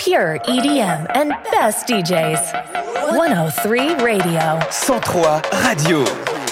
pure EDM and best DJs. 103 Radio. 103 Radio.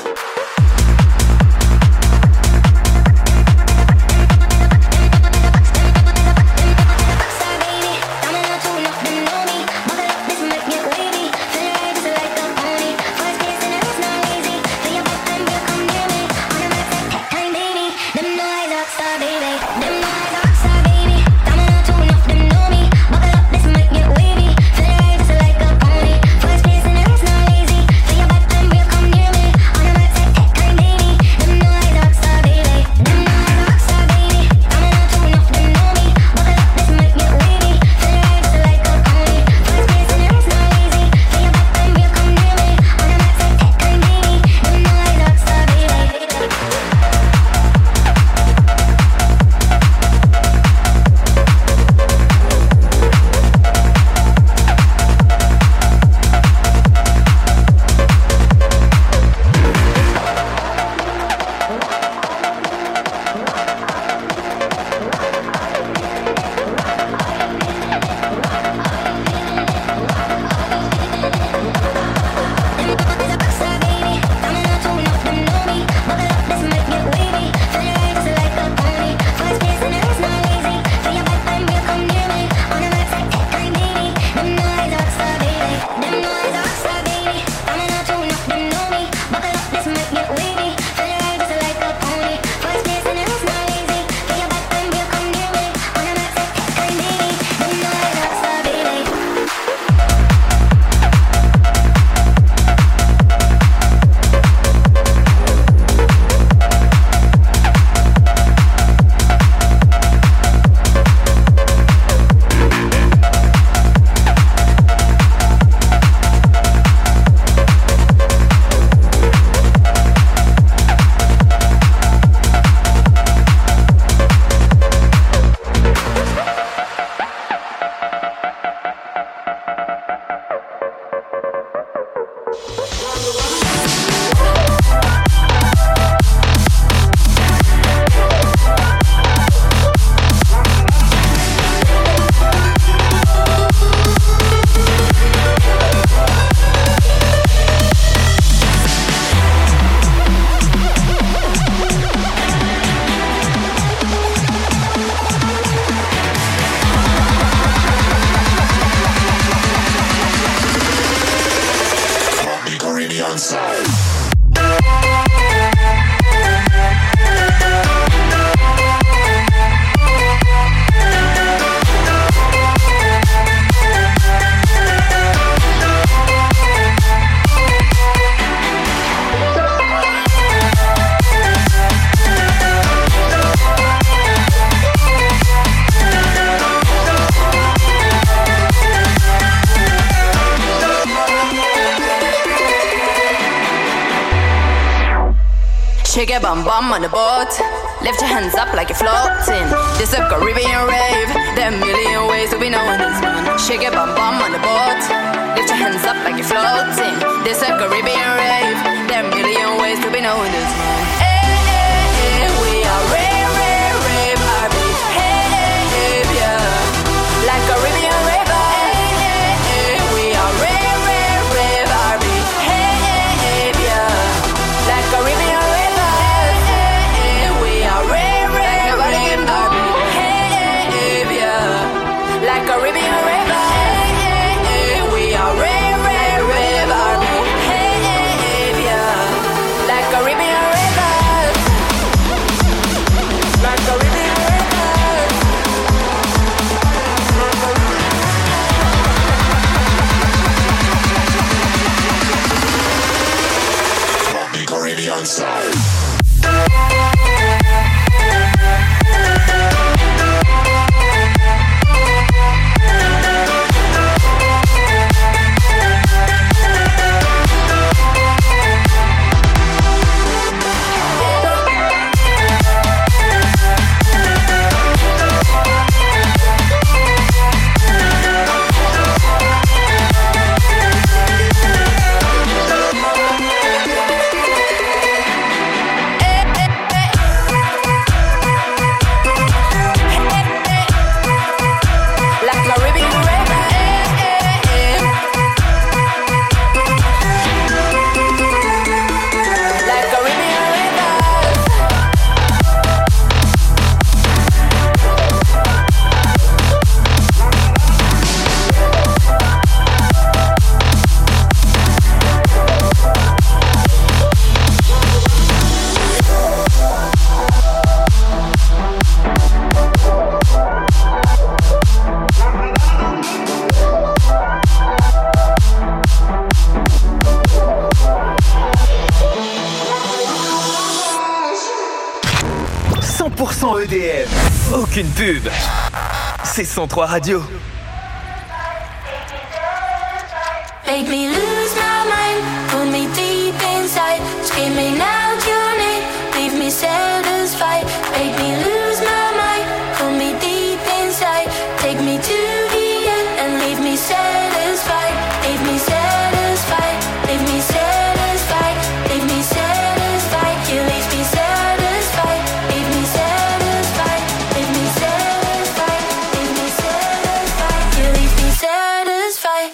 Shake your bum bum on the boat. Lift your hands up like you're floating. This a Caribbean rave. There are a million ways to be knowing this one. Shake your bum bum on the boat. Lift your hands up like you're floating. This a Caribbean rave. There are a million ways to be knowing this one. Hey, hey, hey, we are rave, rave, rave, RB. Hey, hey, hey, yeah. Like Caribbean rave. Hey, hey, hey, we are rave, rave, rave, RB. Hey, hey, hey, yeah. Like Caribbean rave. Caribbean river, hey, hey, hey, we are rave, rave, rave, RB. Hey, hey, hey, qu'une pub. C'est 103 Radio. Make me lose my mind, pull me deep inside, screaming out your name, leave me satisfied. Make me lose my mind, pull me deep inside, take me to the end and leave me satisfied. Leave me satisfied, leave me satisfied, leave me satisfied. You leave me satisfied, leave me satisfied, leave me satisfied, leave me satisfied. You leave me satisfied.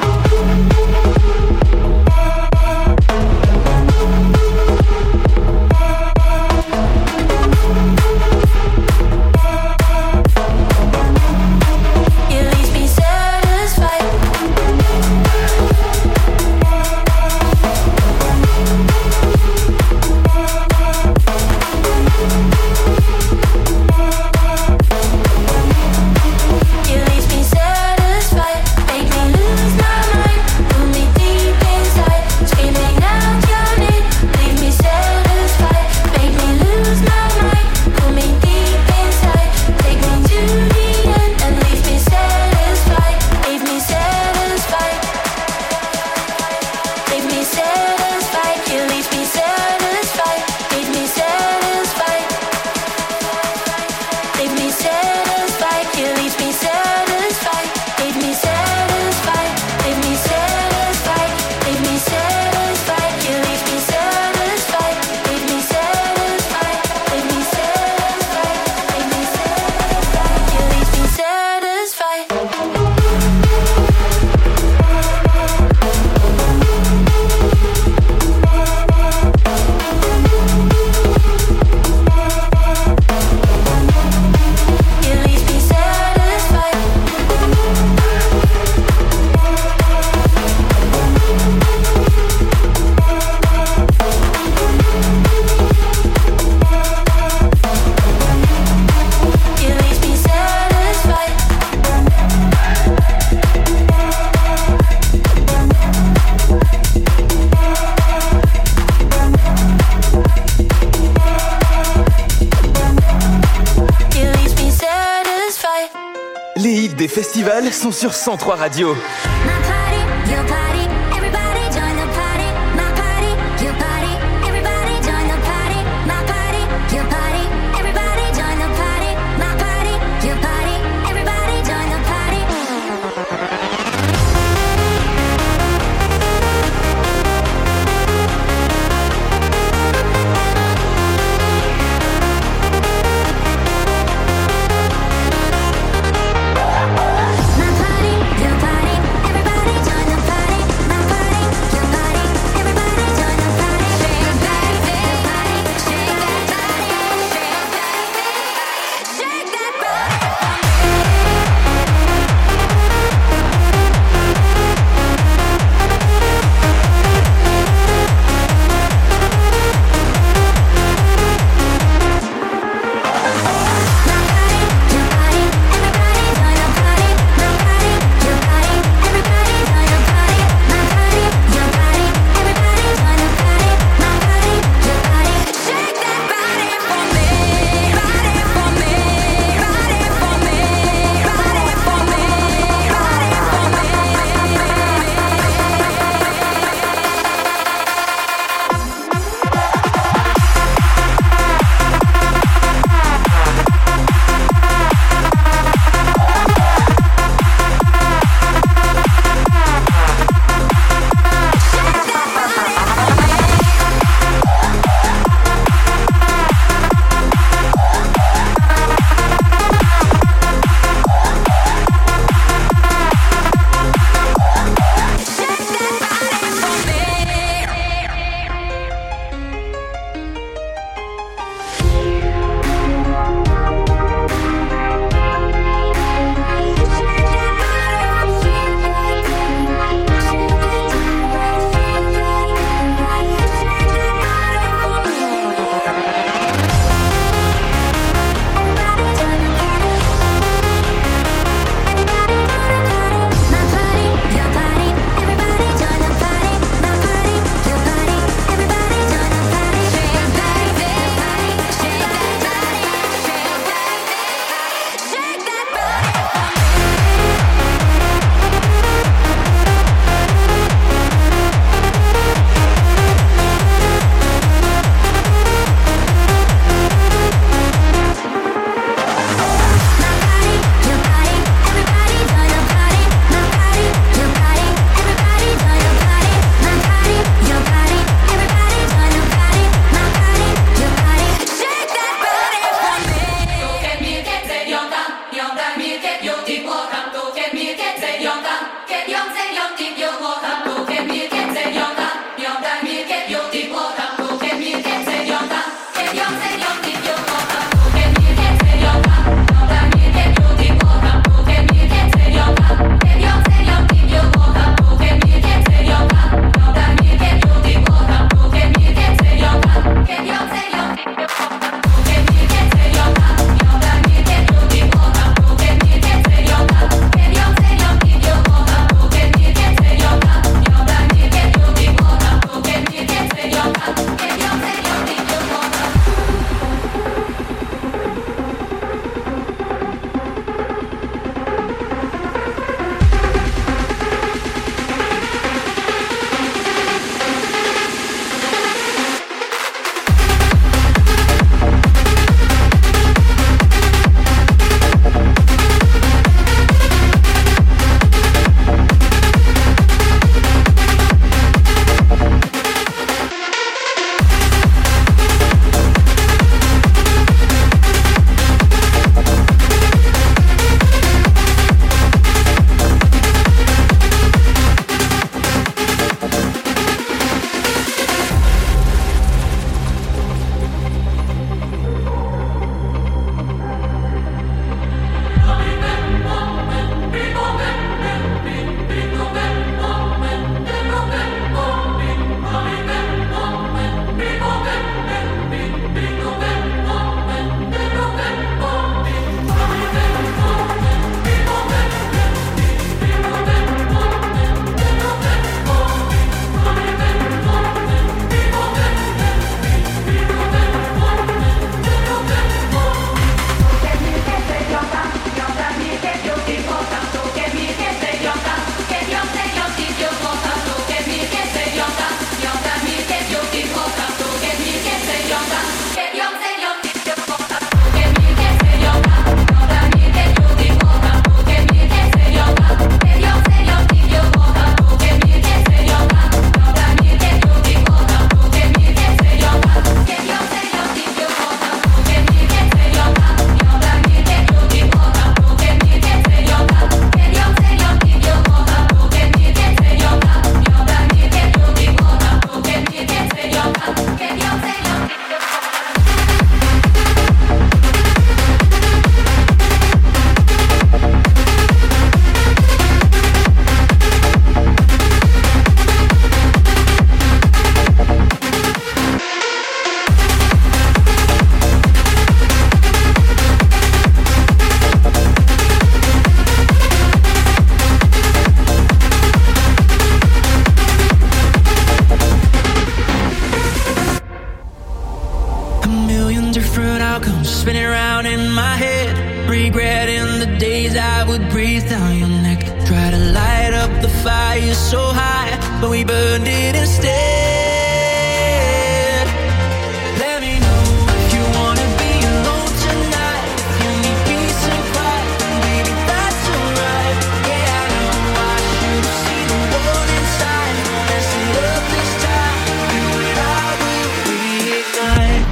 Les hits des festivals sont sur 103 Radio. Everybody spinning around in my head, regretting the days I would breathe down your neck. Try to light up the fire so high, but we burned it instead. Let me know if you wanna be alone tonight, if you need peace and quiet, then baby that's alright. Yeah, I know I should've seen the warning signs, won't mess it up this time. You and I will reignite.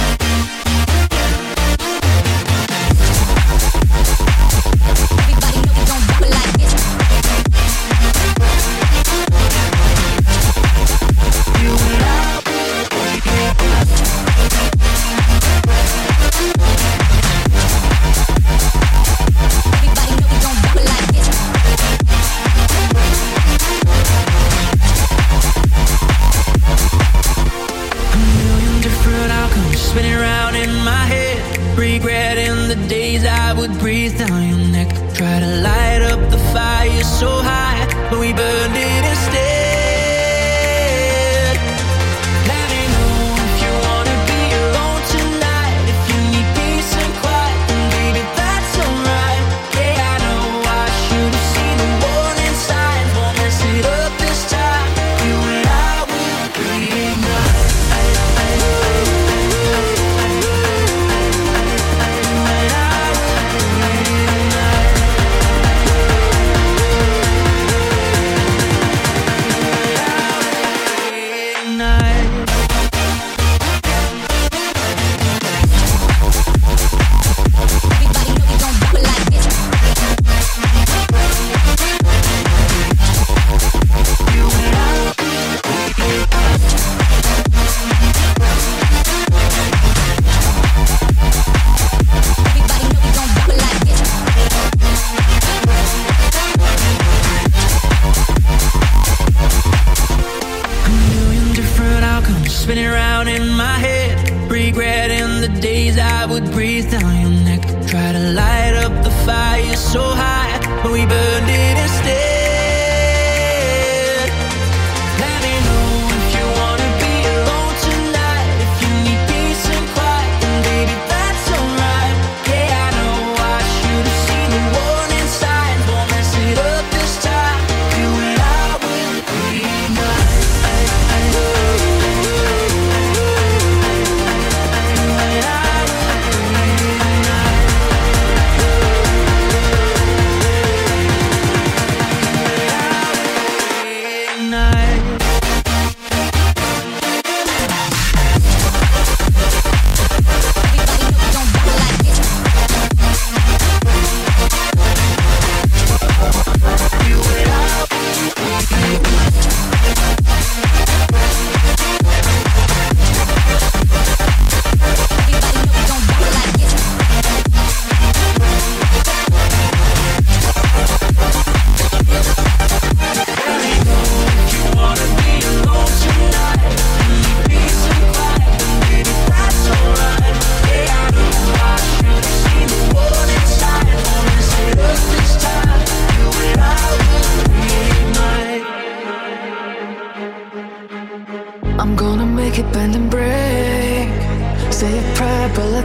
Spinning around in my head, regretting the days I would breathe down your neck. Try to light up the fire so high, but we burned it instead. Let me know if you wanna be alone tonight, if you need peace and quiet, then baby that's alright. Yeah, I know I should've seen the warning signs, won't mess it up this time. You and I will reignite.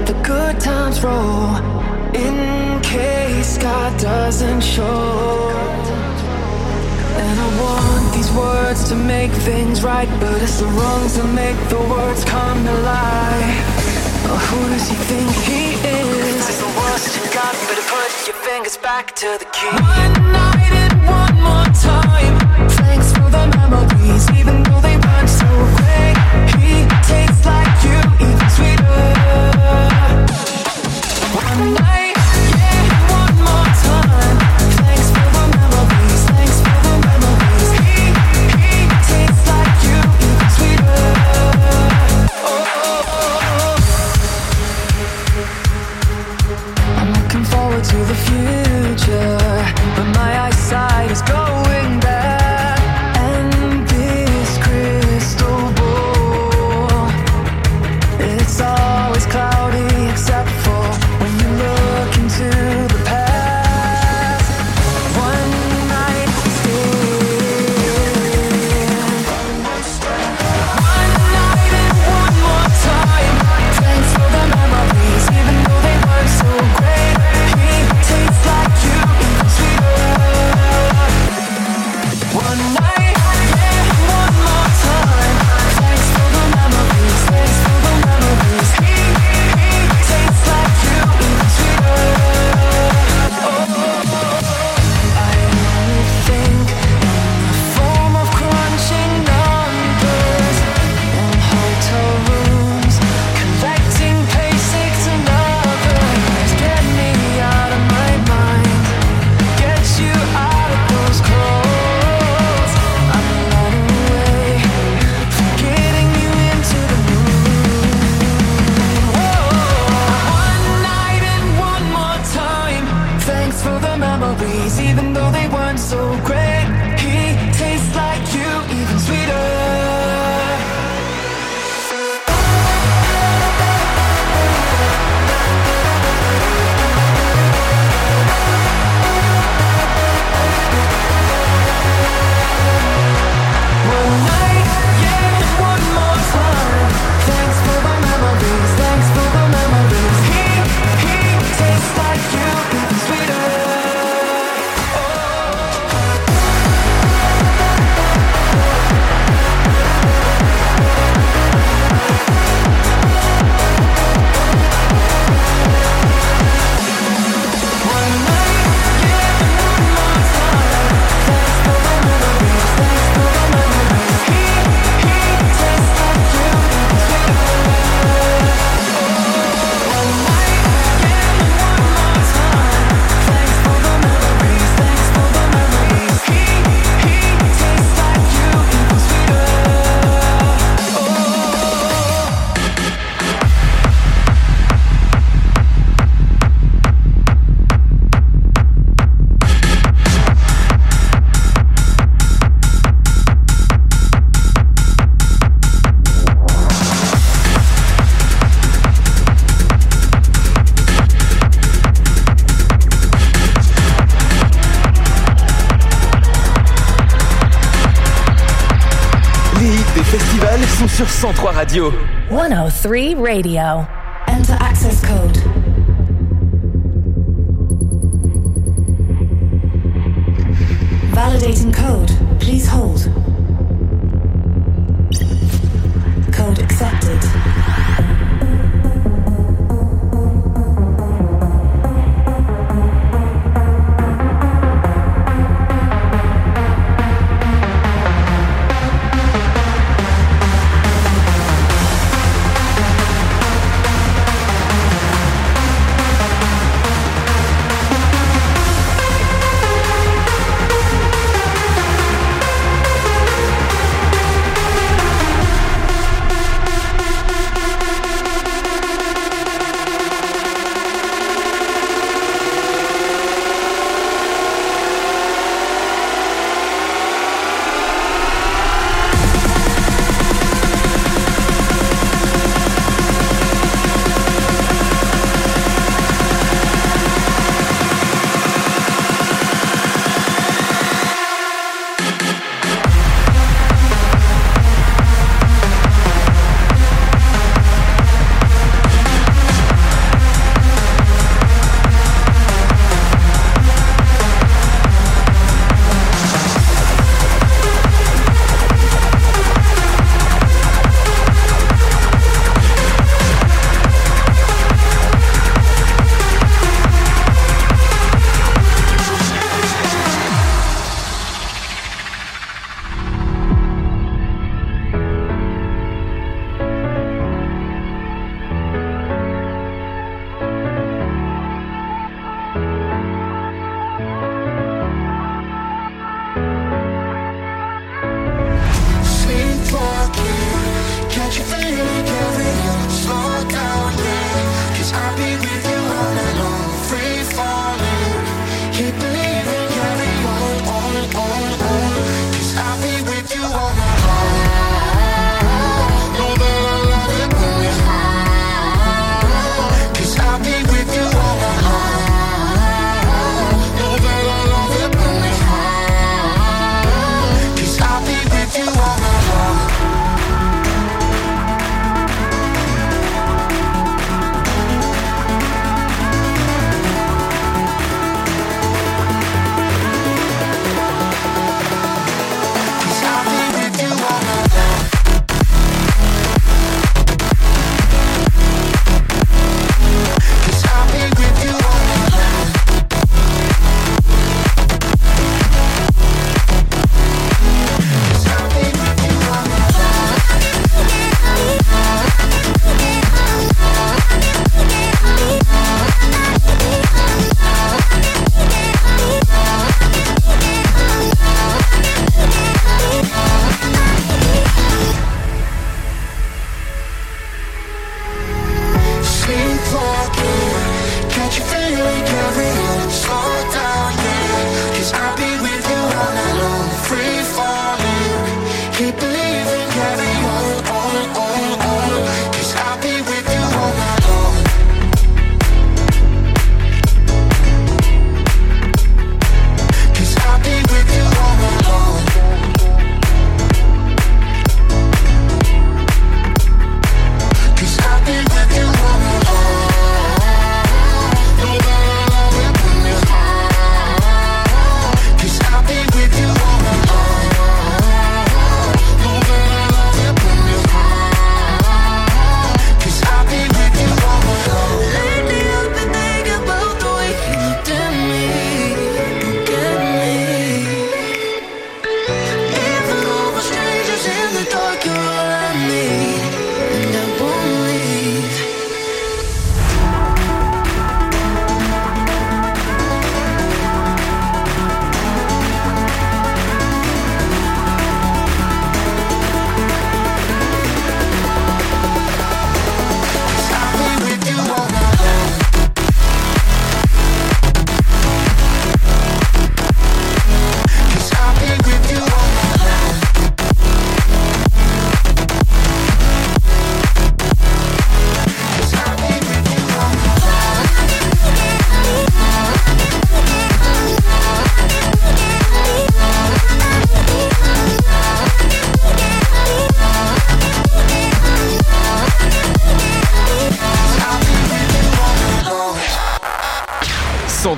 the good times roll, in case God doesn't show. And I want these words to make things right, but it's the wrongs that make the words come to life. Oh, who does he think he is? If that's the worst you got, better put your fingers back to the key. One night and one more time. Thanks for the memories, even though they weren't so great. He tastes like you, even sweeter. One night, yeah, one more time. Thanks for the memories, thanks for the memories. He tastes like you, even sweeter. I'm looking forward to the future, but my eyesight is going back. And this crystal ball, it's always cloudy except for when you look into the past. One night stand. One night and one more time. Thanks for the memories, even though they weren't so great. He tastes like you, even sweeter. One night, yeah, one more time. Thanks for the memories, thanks for the memories. He tastes like you, even sweeter. I only think in the form of crunching numbers in hotel rooms, collecting paychecks and others. Get me out of my mind, get you out of those clothes. I'm running away, getting you into the mood. One night and one more time. Thanks for the memories, even though they weren't so great. He tastes like you, even sweeter. One night, yeah, one more time. Thanks for the memories, thanks for the memories. He tastes like you, even sweeter. One night, yeah, one more time. Thanks for the memories, thanks for the memories. He tastes like you, even sweeter. One night, yeah, one more time. Thanks for the memories, thanks for the memories. He tastes like you, even sweeter. Les hits des festivals sont sur 103 Radio. 103 Radio. Enter access code. Validating code. Please hold. Code accepted.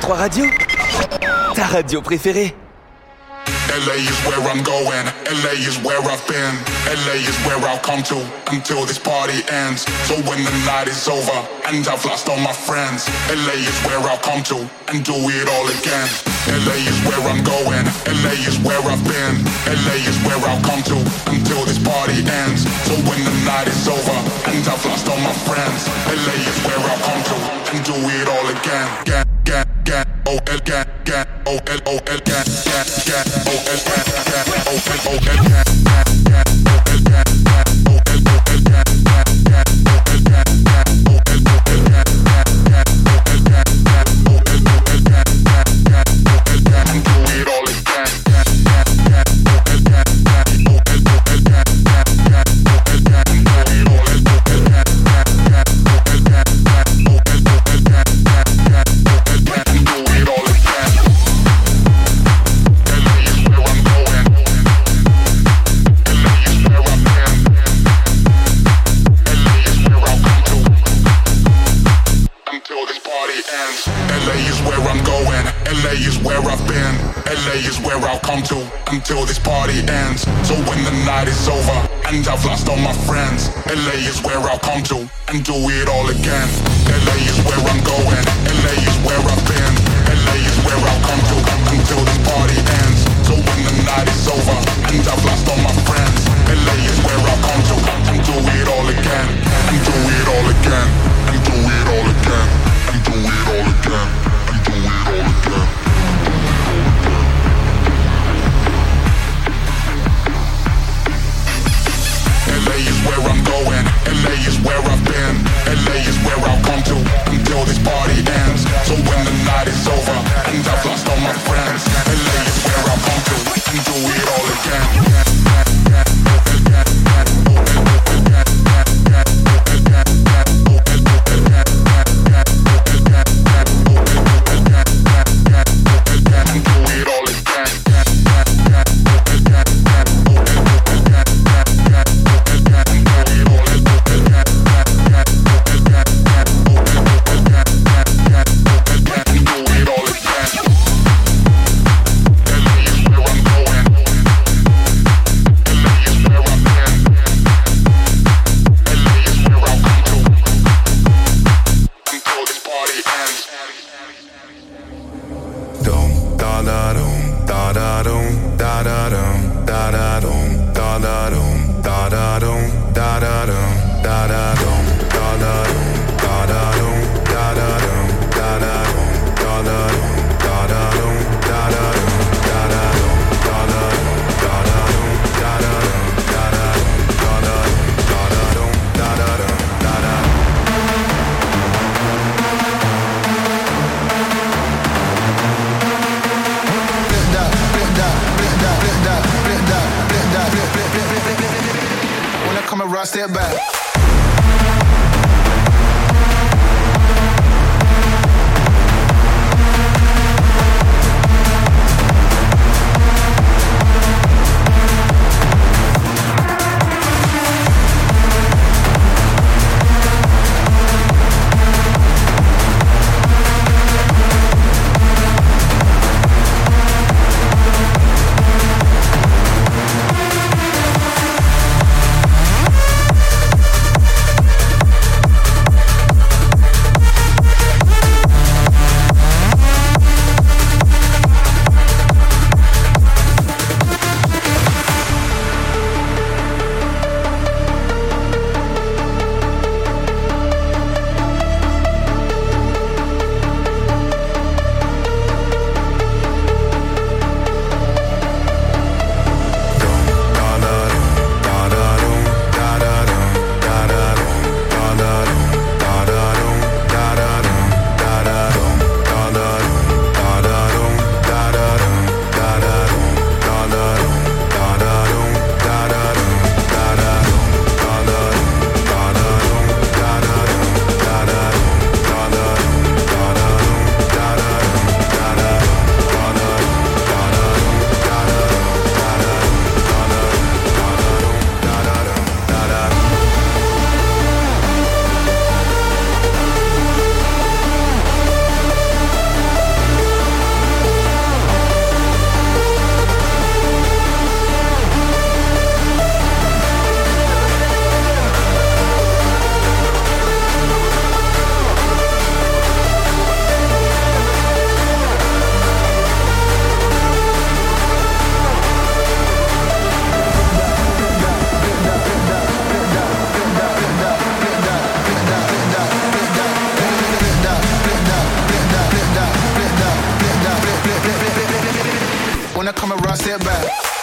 103 Radio, ta radio préférée. LA is where I'm going, LA is where I've been, LA is where I'll come to until this party ends. So when the night is over and I've lost all my friends, LA is where I'll come to and do it all again. LA is where I'm going, LA is where I've been, LA is where I'll come to until this party ends. So when the night is over and I've lost all my friends, LA is where I'll come to and do it all again. Until this party ends. So when the night is over and I've lost all my friends, LA is where I'll come to and do it all again. LA is where I'm going, LA is where I've been, LA is where I'll come to until this party ends. So when the night is over and I've lost all my friends, LA is where I'll come to and do it all again. And do it all again. And do it all again. And do it all again. And do it all again. LA is where I'm going, LA is where I've been, LA is where I'll come to until this party ends. So when the night is over and I've lost all my friends, LA is where I'll come to and do it all again. Step back. When I come around, sit back.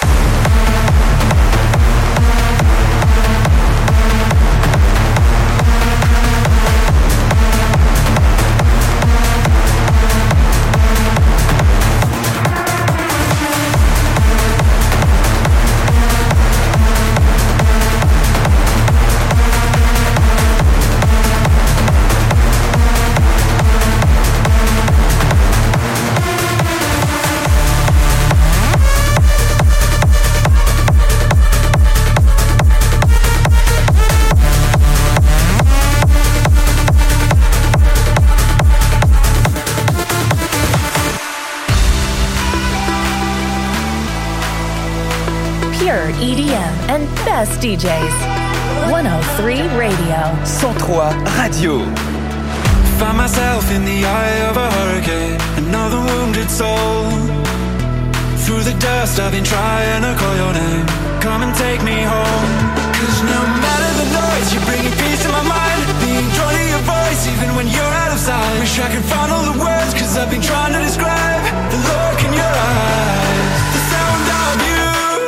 EDM and best DJs. 103 Radio. 103 Radio. Find myself in the eye of a hurricane, another wounded soul. Through the dust I've been trying to call your name. Come and take me home. Cause no matter the noise, you're bringing peace to my mind. Being drawn to your voice even when you're out of sight. Wish I could find all the words, cause I've been trying to describe the look in your eyes, the sound of you.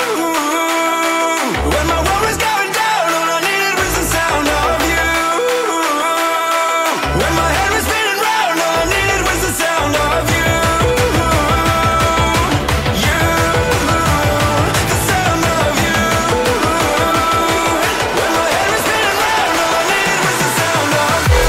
When my world was going down, all I needed was the sound of you. When my head was spinning round, all I needed was the sound of you. You, the sound of you. When my head was spinning round, all I needed was the sound of you.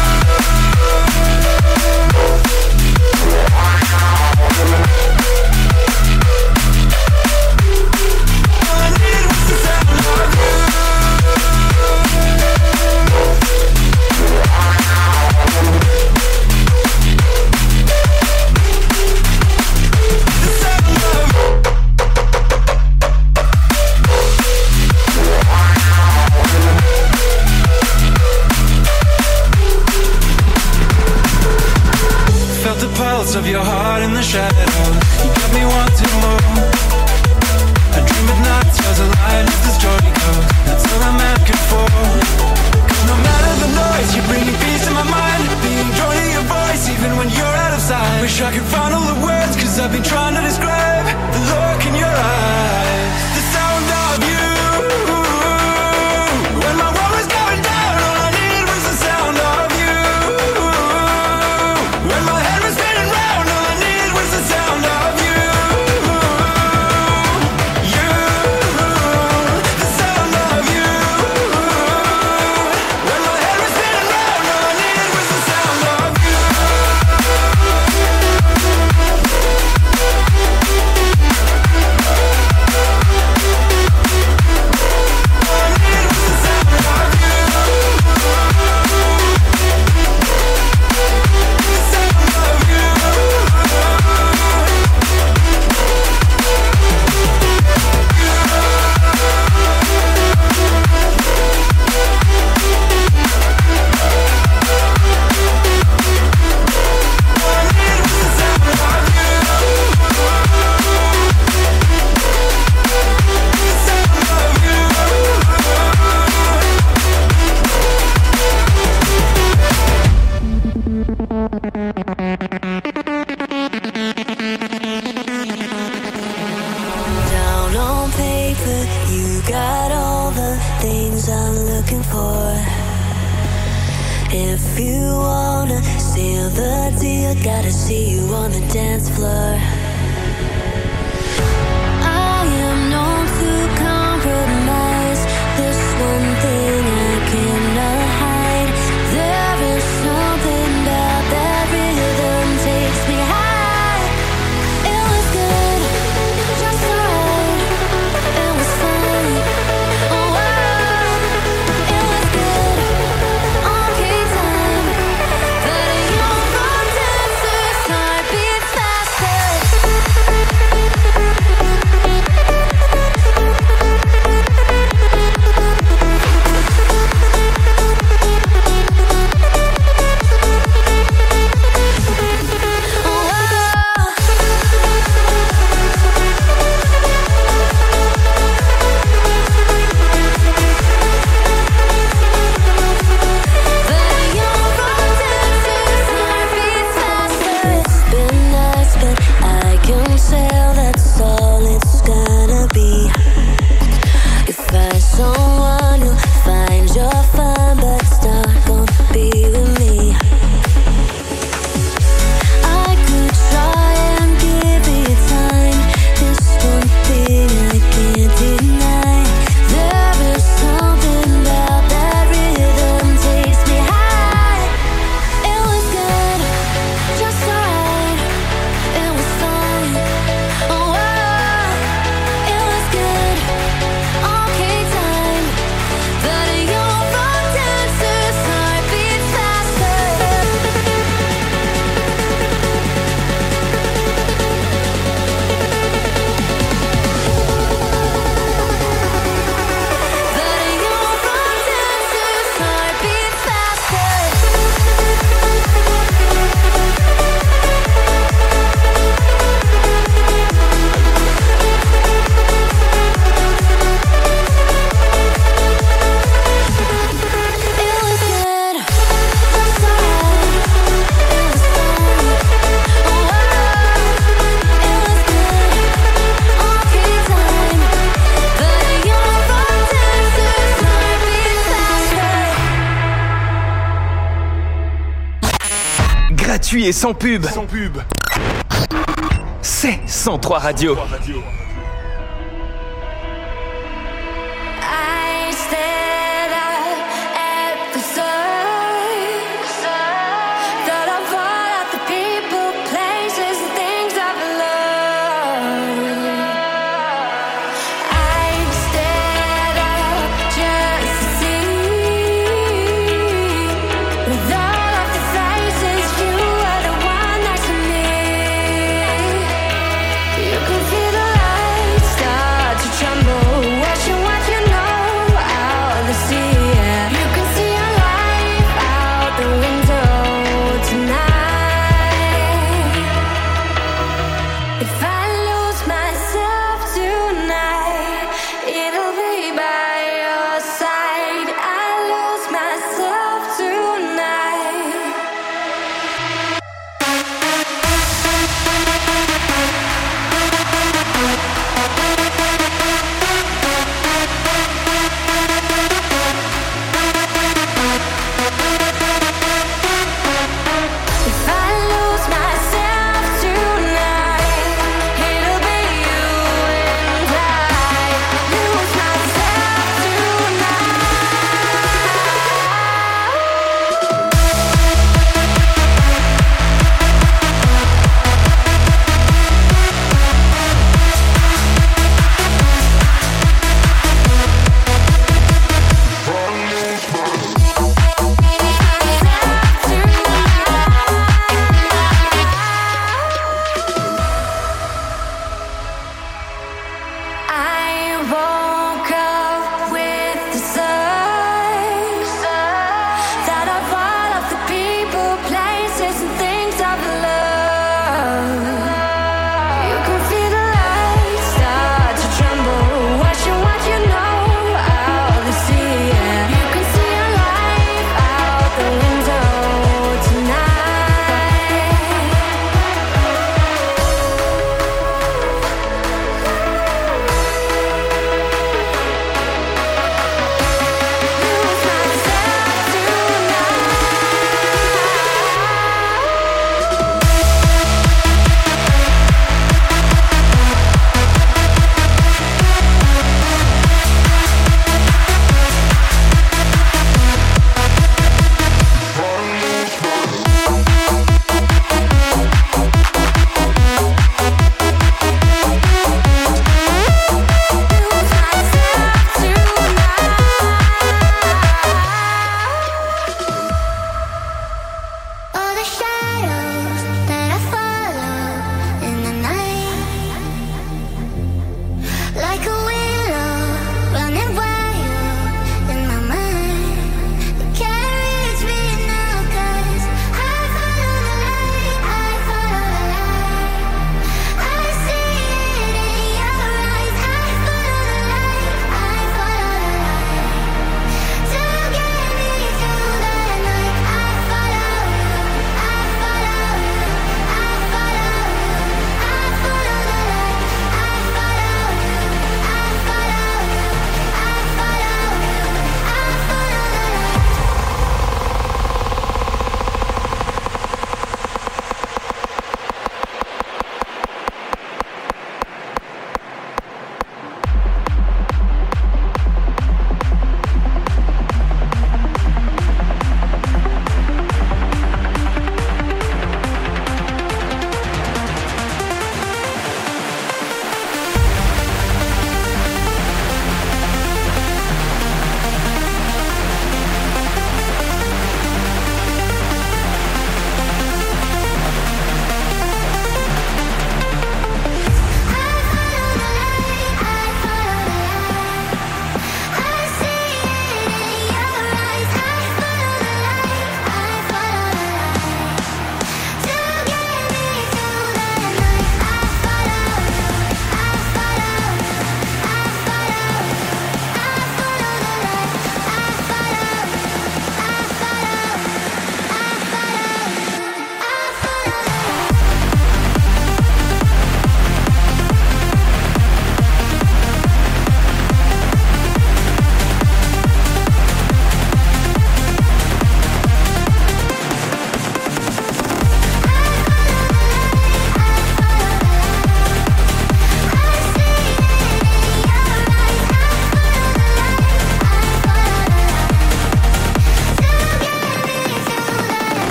Felt the pulse of your heart in the shadows. You got me wanting more. I dream at night, stars align as the story goes. That's all I'm asking for. Cause no matter the noise, you're bringing peace to my mind. Being drawn to your voice even when you're out of sight. Wish I could find all the words, cause I've been trying to describe the look in your eyes, the sound of you. When my world was going down, all I needed was the sound of you. When my head was spinning round, all I needed was the sound of you. You, the sound of you. When my head was spinning round, all I needed was the sound of you. Down on paper, you got all the things I'm looking for. If you wanna seal the deal, gotta see you on the dance floor. I am known to compromise. There's one thing I cannot hide. There is something about that rhythm takes me high. It was good, just alright. It was fun, oh wow. It was good, okay time. But a young dancer's heart beats faster. gratuit et sans pub. C'est 103 Radio. I stared at the signs that of all of the people, places, and things I've loved. I stared up just to see, with all of the faces, you were the one next to me. You could feel the light.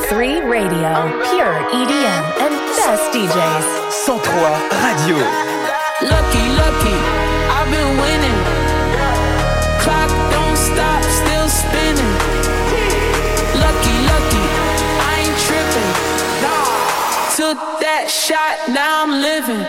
103 Radio, pure EDM and best DJs. 103 Radio. Lucky, lucky, I've been winning. Clock don't stop, still spinning. Lucky, lucky, I ain't tripping. Took that shot, now I'm living.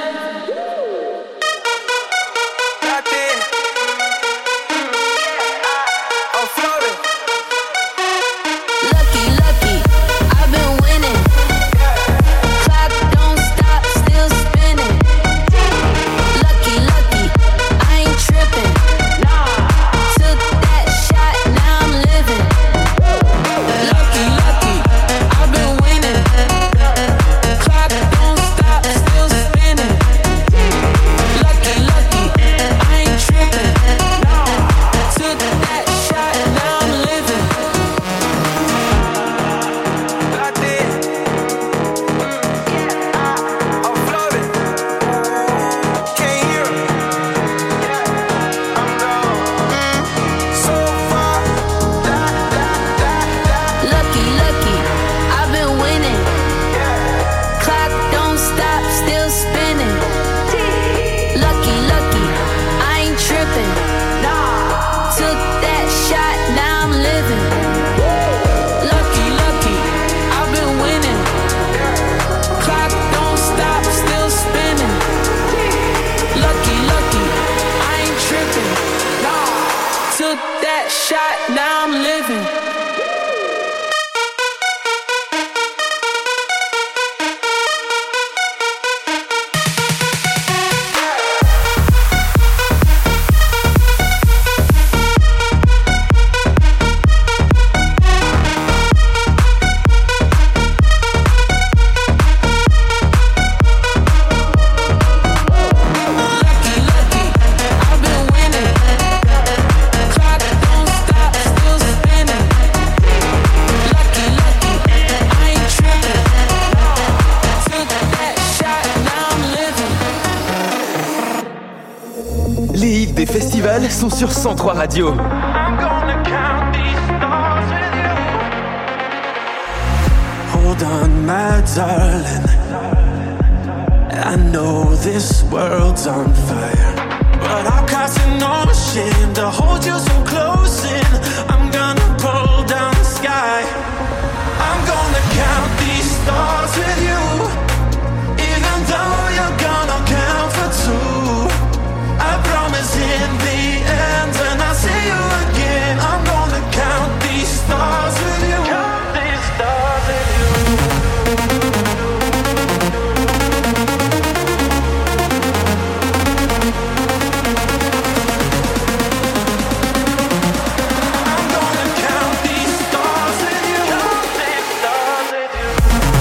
Sont sur 103 Radio. Hold on, my darling. I know this world's on fire, but I'll cause an ocean to hold you so close in. I'm gonna pull down the sky. I'm gonna count these stars with you, even though you're gonna count for two. I promise in the end, when I see you again, I'm gonna count these stars with you. Count these stars with you. I'm gonna count these stars with you. Count these stars with you.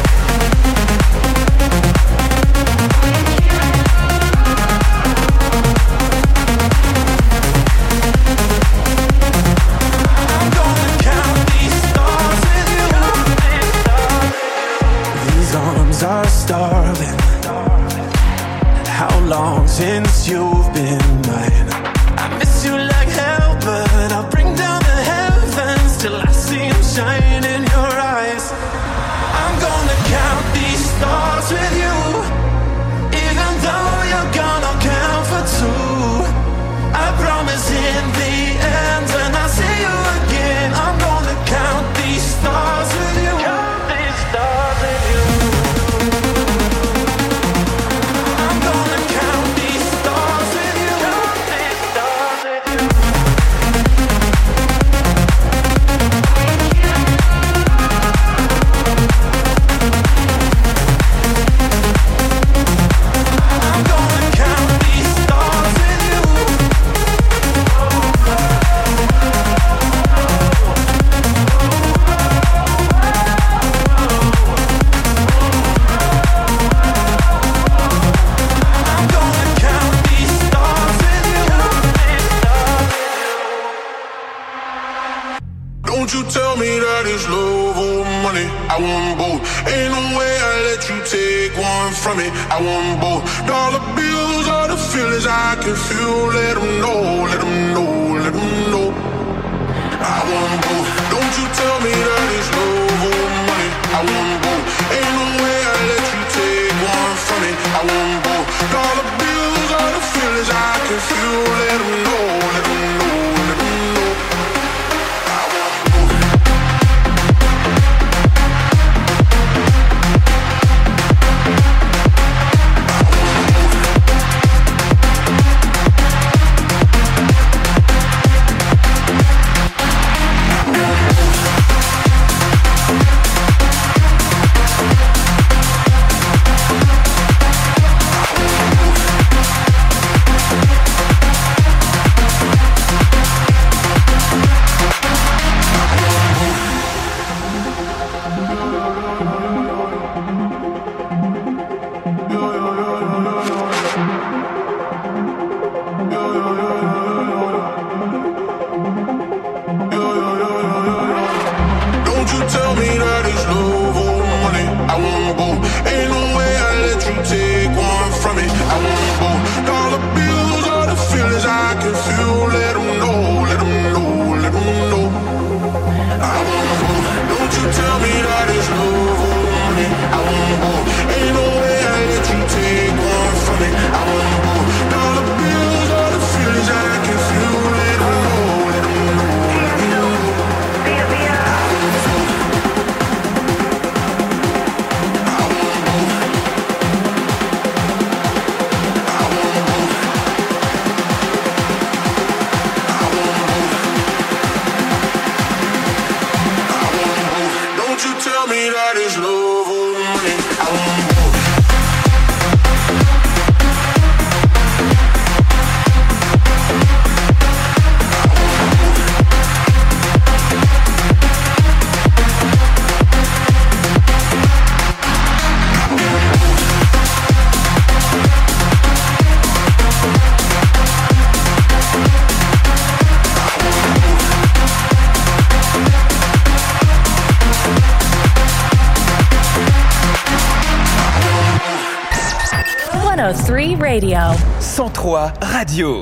Are starving. How long since you've been mine? I miss you like hell, but I'll bring down the heavens till I see them shine in your eyes. I'm gonna count these stars with you, even though you're gonna count for two. I promise in the end, when I see you again, I'm gonna count these stars with you. Count these stars with you. Don't you tell me that it's love or money. I want both. Ain't no way I let you take one from me. I want both. Dollar bills are the feelings I can feel. Let them know, let them know, let them know. I want both. Don't you tell me that it's love or money. I want can feel. Let them know, let them know, let them know. I wanna move. Don't you tell me that it's love on me. I wanna move. Ain't no way I let you take one from me. I wanna move. Dollar bills, all the feelings that I can feel. Let them know, let them know, let them know. Tell me that it's love or money. I wanna move. Three Radio. 103 Radio.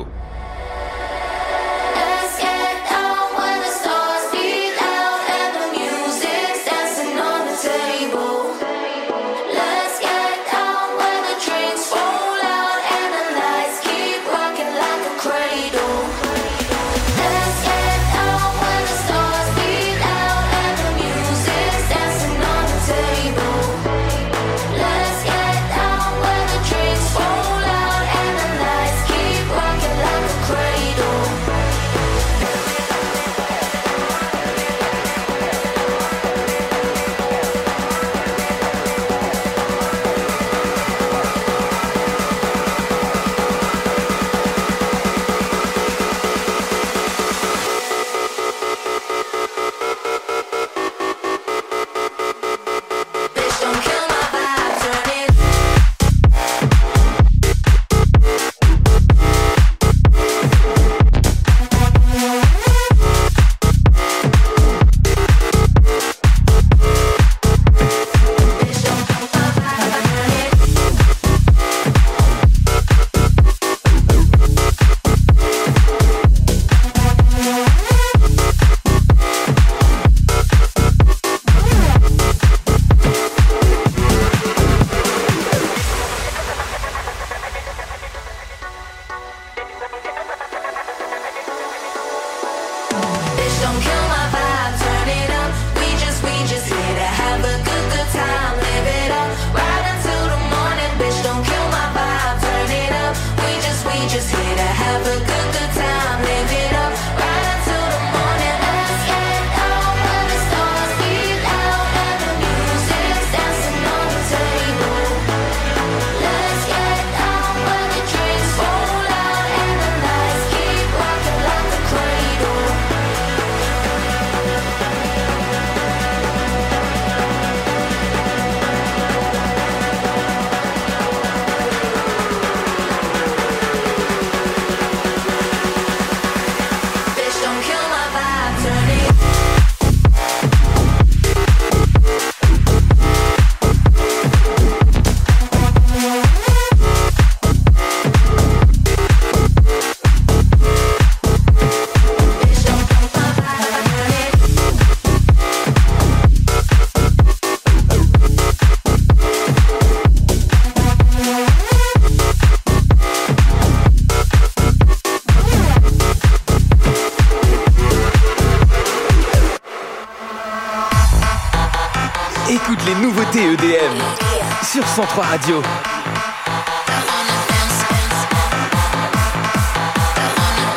Écoute les nouveautés EDM sur 103 Radio.